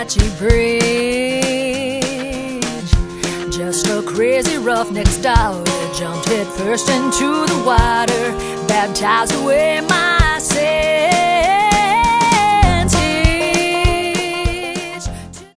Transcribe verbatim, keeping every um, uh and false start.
Appalachian Bridge. Just a crazy roughneck's daughter jumped head first into the water, baptized away my